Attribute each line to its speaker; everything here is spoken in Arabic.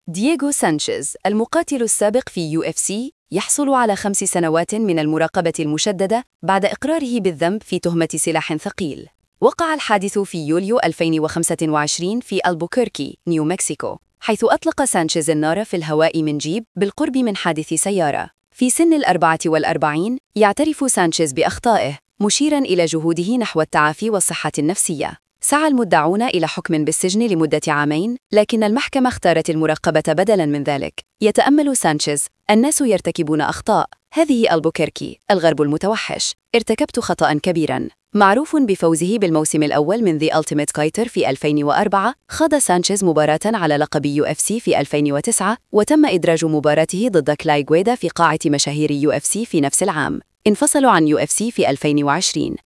Speaker 1: دييغو سانشيز المقاتل السابق في UFC يحصل على 5 سنوات من المراقبة المشددة بعد إقراره بالذنب في تهمة سلاح ثقيل. وقع الحادث في يوليو 2025 في ألبوكيركي، نيو مكسيكو، حيث أطلق سانشيز النار في الهواء من جيب بالقرب من حادث سيارة. في سن 44 يعترف سانشيز بأخطائه، مشيراً إلى جهوده نحو التعافي والصحة النفسية. سعى المدعون إلى حكم بالسجن لمدة 2 عام، لكن المحكمة اختارت المراقبة بدلاً من ذلك. يتأمل سانشيز: الناس يرتكبون أخطاء. هذه ألبوكيركي، الغرب المتوحش. ارتكبت خطأً كبيراً. معروف بفوزه بالموسم الأول من The Ultimate Fighter في 2004، خاض سانشيز مباراة على لقب UFC في 2009، وتم إدراج مباراته ضد كلاي غويدا في قاعة مشاهير UFC في نفس العام. انفصلوا عن UFC في 2020.